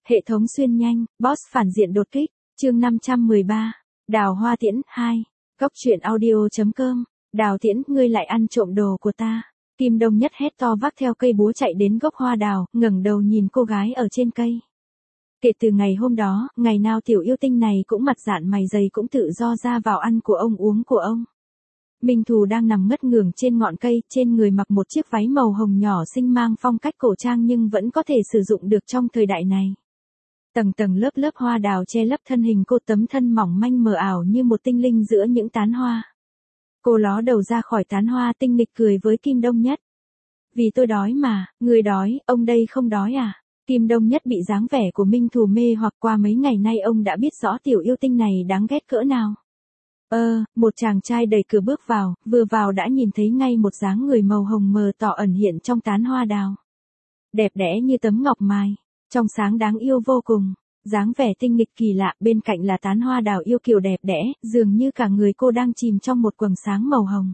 Hệ thống xuyên nhanh, boss phản diện đột kích, chương 513, Đào Hoa Tiễn 2, Góc truyện audio.com, Đào Tiễn, ngươi lại ăn trộm đồ của ta. Kim Đông Nhất hét to vác theo cây búa chạy đến gốc hoa đào, ngẩng đầu nhìn cô gái ở trên cây. Kể từ ngày hôm đó, ngày nào tiểu yêu tinh này cũng mặt dạn mày dày cũng tự do ra vào ăn của ông uống của ông. Minh Thù đang nằm ngất ngưởng trên ngọn cây, trên người mặc một chiếc váy màu hồng nhỏ xinh mang phong cách cổ trang nhưng vẫn có thể sử dụng được trong thời đại này. Tầng tầng lớp lớp hoa đào che lấp thân hình cô, tấm thân mỏng manh mờ ảo như một tinh linh giữa những tán hoa. Cô ló đầu ra khỏi tán hoa tinh nghịch cười với Kim Đông Nhất. Vì tôi đói mà, người đói, ông đây không đói à? Kim Đông Nhất bị dáng vẻ của Minh Thù mê hoặc qua mấy ngày nay ông đã biết rõ tiểu yêu tinh này đáng ghét cỡ nào. Một chàng trai đẩy cửa bước vào, vừa vào đã nhìn thấy ngay một dáng người màu hồng mờ tỏ ẩn hiện trong tán hoa đào. Đẹp đẽ như tấm ngọc mài, trong sáng đáng yêu vô cùng, dáng vẻ tinh nghịch kỳ lạ, bên cạnh là tán hoa đào yêu kiều đẹp đẽ, dường như cả người cô đang chìm trong một quầng sáng màu hồng.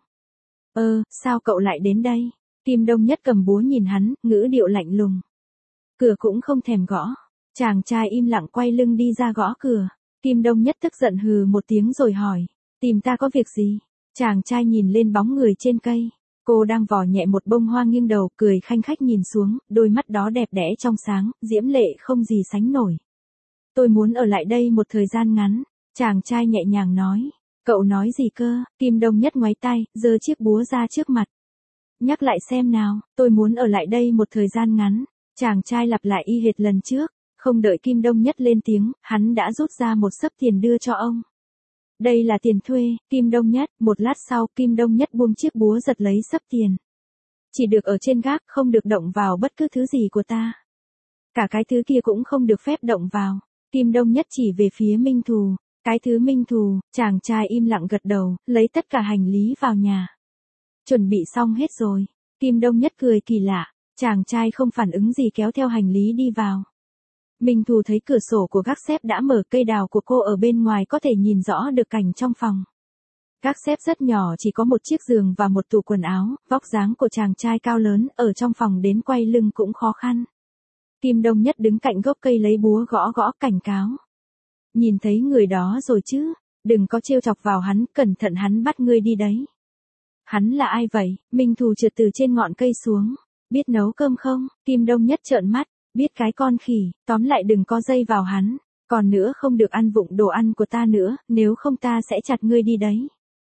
Sao cậu lại đến đây? Kim Đông Nhất cầm búa nhìn hắn, ngữ điệu lạnh lùng. Cửa cũng không thèm gõ. Chàng trai im lặng quay lưng đi ra gõ cửa. Kim Đông Nhất tức giận hừ một tiếng rồi hỏi, tìm ta có việc gì? Chàng trai nhìn lên bóng người trên cây. Cô đang vò nhẹ một bông hoa nghiêng đầu, cười khanh khách nhìn xuống, đôi mắt đó đẹp đẽ trong sáng, diễm lệ không gì sánh nổi. Tôi muốn ở lại đây một thời gian ngắn. Chàng trai nhẹ nhàng nói. Cậu nói gì cơ? Kim Đông Nhất ngoáy tay, giơ chiếc búa ra trước mặt. Nhắc lại xem nào, tôi muốn ở lại đây một thời gian ngắn. Chàng trai lặp lại y hệt lần trước, không đợi Kim Đông Nhất lên tiếng, hắn đã rút ra một xấp tiền đưa cho ông. Đây là tiền thuê, Kim Đông Nhất. Một lát sau, Kim Đông Nhất buông chiếc búa giật lấy xấp tiền. Chỉ được ở trên gác, không được động vào bất cứ thứ gì của ta. Cả cái thứ kia cũng không được phép động vào. Kim Đông Nhất chỉ về phía Minh Thù. Cái thứ Minh Thù, chàng trai im lặng gật đầu, lấy tất cả hành lý vào nhà. Chuẩn bị xong hết rồi. Kim Đông Nhất cười kỳ lạ. Chàng trai không phản ứng gì kéo theo hành lý đi vào. Minh Thù thấy cửa sổ của gác xếp đã mở, cây đào của cô ở bên ngoài có thể nhìn rõ được cảnh trong phòng. Gác xếp rất nhỏ, chỉ có một chiếc giường và một tủ quần áo, vóc dáng của chàng trai cao lớn, ở trong phòng đến quay lưng cũng khó khăn. Kim Đông Nhất đứng cạnh gốc cây lấy búa gõ gõ cảnh cáo. Nhìn thấy người đó rồi chứ, đừng có trêu chọc vào hắn, cẩn thận hắn bắt ngươi đi đấy. Hắn là ai vậy? Minh Thù trượt từ trên ngọn cây xuống. Biết nấu cơm không? Kim Đông Nhất trợn mắt. Biết cái con khỉ, tóm lại đừng có dây vào hắn. Còn nữa không được ăn vụng đồ ăn của ta nữa, nếu không ta sẽ chặt ngươi đi đấy.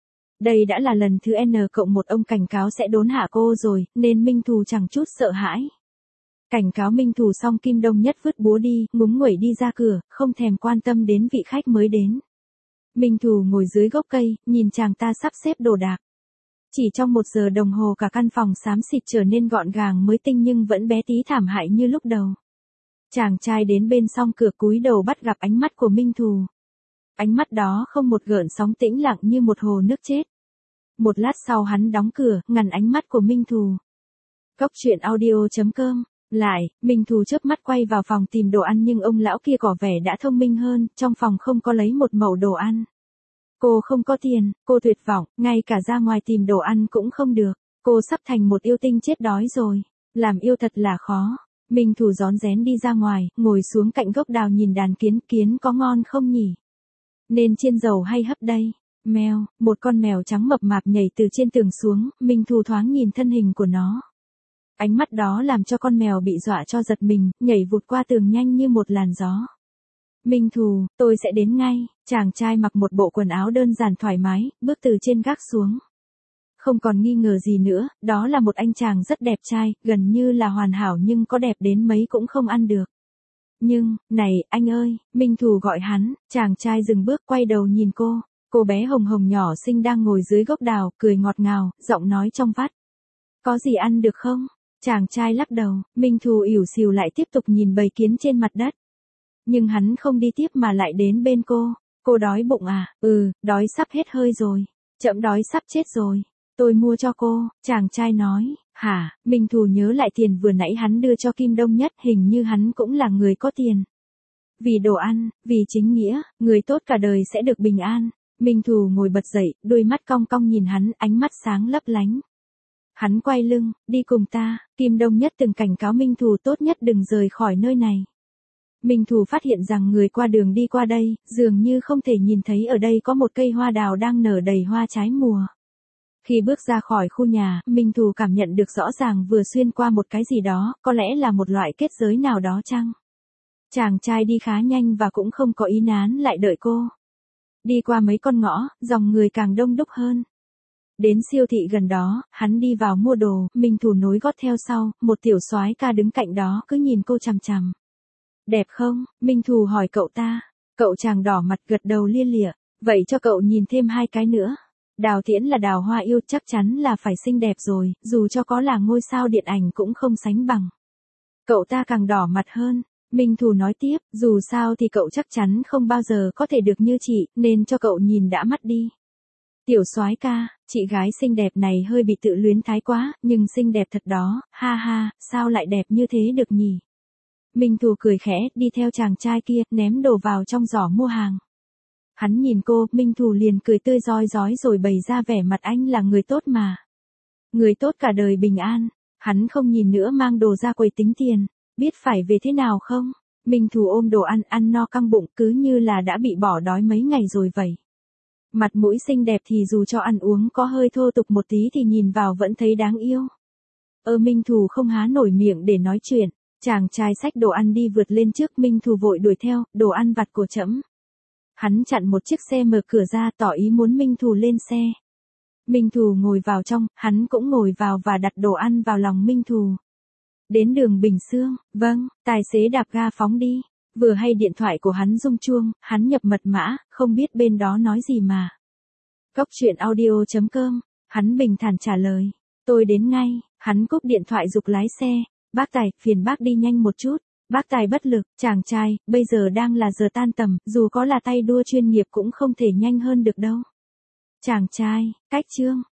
Đây đã là lần thứ N+1 ông cảnh cáo sẽ đốn hạ cô rồi, nên Minh Thù chẳng chút sợ hãi. Cảnh cáo Minh Thù xong, Kim Đông Nhất vứt búa đi, ngúng nguẩy đi ra cửa, không thèm quan tâm đến vị khách mới đến. Minh Thù ngồi dưới gốc cây, nhìn chàng ta sắp xếp đồ đạc. Chỉ trong 1 giờ đồng hồ cả căn phòng xám xịt trở nên gọn gàng mới tinh nhưng vẫn bé tí thảm hại như lúc đầu. Chàng trai đến bên song cửa cúi đầu bắt gặp ánh mắt của Minh Thù. Ánh mắt đó không một gợn sóng, tĩnh lặng như một hồ nước chết. Một lát sau hắn đóng cửa, ngăn ánh mắt của Minh Thù. Góc truyện audio.com. Lại, Minh Thù chớp mắt quay vào phòng tìm đồ ăn nhưng ông lão kia có vẻ đã thông minh hơn, trong phòng không có lấy một mẩu đồ ăn. Cô không có tiền, cô tuyệt vọng, ngay cả ra ngoài tìm đồ ăn cũng không được. Cô sắp thành một yêu tinh chết đói rồi. Làm yêu thật là khó. Minh Thù rón rén đi ra ngoài, ngồi xuống cạnh gốc đào nhìn đàn kiến. Kiến có ngon không nhỉ? Nên chiên dầu hay hấp đây? Mèo, một con mèo trắng mập mạp nhảy từ trên tường xuống, Minh Thù thoáng nhìn thân hình của nó. Ánh mắt đó làm cho con mèo bị dọa cho giật mình, nhảy vụt qua tường nhanh như một làn gió. Minh Thù, tôi sẽ đến ngay. Chàng trai mặc một bộ quần áo đơn giản thoải mái, bước từ trên gác xuống. Không còn nghi ngờ gì nữa, đó là một anh chàng rất đẹp trai, gần như là hoàn hảo nhưng có đẹp đến mấy cũng không ăn được. Nhưng, này, anh ơi, Minh Thù gọi hắn, chàng trai dừng bước quay đầu nhìn cô. Cô bé hồng hồng nhỏ xinh đang ngồi dưới gốc đào, cười ngọt ngào, giọng nói trong vắt. Có gì ăn được không? Chàng trai lắc đầu, Minh Thù ỉu xìu lại tiếp tục nhìn bầy kiến trên mặt đất. Nhưng hắn không đi tiếp mà lại đến bên cô. Cô đói bụng à? Đói sắp hết hơi rồi. Chậm đói sắp chết rồi. Tôi mua cho cô, chàng trai nói. Hả? Minh Thù nhớ lại tiền vừa nãy hắn đưa cho Kim Đông Nhất, hình như hắn cũng là người có tiền. Vì đồ ăn, vì chính nghĩa, người tốt cả đời sẽ được bình an. Minh Thù ngồi bật dậy, đôi mắt cong cong nhìn hắn, ánh mắt sáng lấp lánh. Hắn quay lưng, đi cùng ta. Kim Đông Nhất từng cảnh cáo Minh Thù tốt nhất đừng rời khỏi nơi này. Minh Thù phát hiện rằng người qua đường đi qua đây, dường như không thể nhìn thấy ở đây có một cây hoa đào đang nở đầy hoa trái mùa. Khi bước ra khỏi khu nhà, Minh Thù cảm nhận được rõ ràng vừa xuyên qua một cái gì đó, có lẽ là một loại kết giới nào đó chăng? Chàng trai đi khá nhanh và cũng không có ý nán lại đợi cô. Đi qua mấy con ngõ, dòng người càng đông đúc hơn. Đến siêu thị gần đó, hắn đi vào mua đồ, Minh Thù nối gót theo sau, một tiểu soái ca đứng cạnh đó cứ nhìn cô chằm chằm. Đẹp không? Minh Thù hỏi cậu ta. Cậu chàng đỏ mặt gật đầu lia lịa. Vậy cho cậu nhìn thêm 2 cái nữa. Đào Tiễn là đào hoa yêu, chắc chắn là phải xinh đẹp rồi, dù cho có là ngôi sao điện ảnh cũng không sánh bằng. Cậu ta càng đỏ mặt hơn. Minh Thù nói tiếp, dù sao thì cậu chắc chắn không bao giờ có thể được như chị, nên cho cậu nhìn đã mắt đi. Tiểu soái ca, chị gái xinh đẹp này hơi bị tự luyến thái quá, nhưng xinh đẹp thật đó, ha ha, sao lại đẹp như thế được nhỉ? Minh Thù cười khẽ, đi theo chàng trai kia, ném đồ vào trong giỏ mua hàng. Hắn nhìn cô, Minh Thù liền cười tươi rói rói rồi bày ra vẻ mặt anh là người tốt mà. Người tốt cả đời bình an. Hắn không nhìn nữa mang đồ ra quầy tính tiền. Biết phải về thế nào không? Minh Thù ôm đồ ăn no căng bụng cứ như là đã bị bỏ đói mấy ngày rồi vậy. Mặt mũi xinh đẹp thì dù cho ăn uống có hơi thô tục một tí thì nhìn vào vẫn thấy đáng yêu. Minh Thù không há nổi miệng để nói chuyện. Chàng trai xách đồ ăn đi vượt lên trước, Minh Thù vội đuổi theo, đồ ăn vặt của trẫm. Hắn chặn một chiếc xe mở cửa ra tỏ ý muốn Minh Thù lên xe. Minh Thù ngồi vào trong, hắn cũng ngồi vào và đặt đồ ăn vào lòng Minh Thù. Đến đường Bình Sương, vâng, tài xế đạp ga phóng đi. Vừa hay điện thoại của hắn rung chuông, hắn nhập mật mã, không biết bên đó nói gì mà. Cốc truyện audio.com, hắn bình thản trả lời. Tôi đến ngay, hắn cúp điện thoại giục lái xe. Bác Tài, phiền bác đi nhanh một chút. Bác Tài bất lực, chàng trai, bây giờ đang là giờ tan tầm, dù có là tay đua chuyên nghiệp cũng không thể nhanh hơn được đâu. Chàng trai, cách chương.